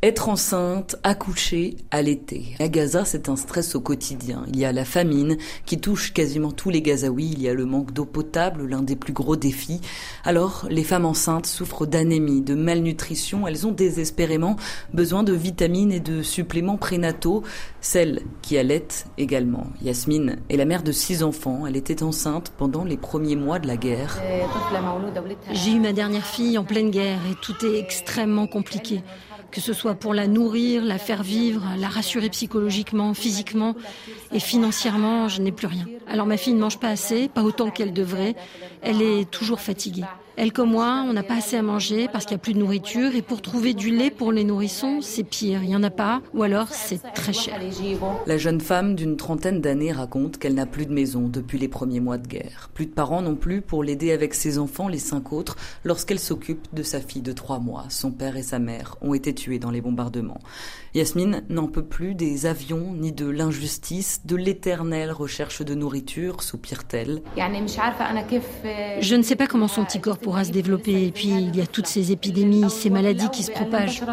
Être enceinte, accoucher, allaiter. À Gaza, c'est un stress au quotidien. Il y a la famine qui touche quasiment tous les Gazaouis. Il y a le manque d'eau potable, l'un des plus gros défis. Alors, les femmes enceintes souffrent d'anémie, de malnutrition. Elles ont désespérément besoin de vitamines et de suppléments prénataux. Celles qui allaitent également. Yasmine est la mère de 6 enfants. Elle était enceinte pendant les premiers mois de la guerre. J'ai eu ma dernière fille en pleine guerre et tout est extrêmement compliqué. Que ce soit pour la nourrir, la faire vivre, la rassurer psychologiquement, physiquement et financièrement, je n'ai plus rien. Alors ma fille ne mange pas assez, pas autant qu'elle devrait. Elle est toujours fatiguée. Elle comme moi, on n'a pas assez à manger parce qu'il n'y a plus de nourriture et pour trouver du lait pour les nourrissons, c'est pire. Il n'y en a pas ou alors c'est très cher. La jeune femme d'une trentaine d'années raconte qu'elle n'a plus de maison depuis les premiers mois de guerre. Plus de parents non plus pour l'aider avec ses enfants, les 5 autres, lorsqu'elle s'occupe de sa fille de 3 mois. Son père et sa mère ont été tués dans les bombardements. Yasmine n'en peut plus des avions ni de l'injustice, de l'éternelle recherche de nourriture, soupire-t-elle. Je ne sais pas comment son petit corps pourra se développer. Et puis, il y a toutes ces épidémies, ces maladies qui se propagent.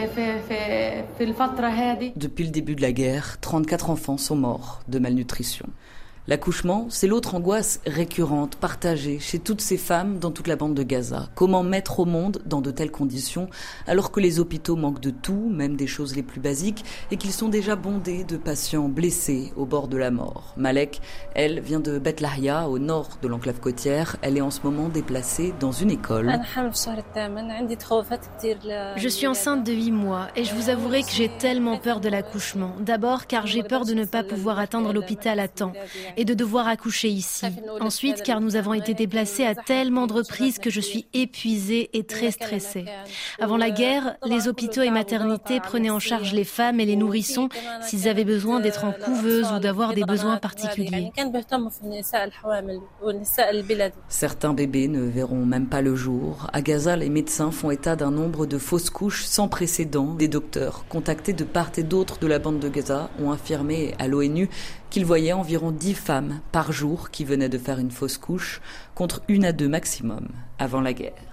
Depuis le début de la guerre, 34 enfants sont morts de malnutrition. L'accouchement, c'est l'autre angoisse récurrente, partagée chez toutes ces femmes dans toute la bande de Gaza. Comment mettre au monde dans de telles conditions alors que les hôpitaux manquent de tout, même des choses les plus basiques, et qu'ils sont déjà bondés de patients blessés au bord de la mort. Malek, elle, vient de Beth Lahia, au nord de l'enclave côtière. Elle est en ce moment déplacée dans une école. Je suis enceinte de 8 mois et je vous avouerai que j'ai tellement peur de l'accouchement. D'abord car j'ai peur de ne pas pouvoir atteindre l'hôpital à temps et de devoir accoucher ici. Ensuite, car nous avons été déplacés à tellement de reprises que je suis épuisée et très stressée. Avant la guerre, les hôpitaux et maternités prenaient en charge les femmes et les nourrissons s'ils avaient besoin d'être en couveuse ou d'avoir des besoins particuliers. Certains bébés ne verront même pas le jour. À Gaza, les médecins font état d'un nombre de fausses couches sans précédent. Des docteurs contactés de part et d'autre de la bande de Gaza ont affirmé à l'ONU qu'ils voyaient environ 10 femmes par jour qui venaient de faire une fausse couche, contre 1 à 2 maximum avant la guerre.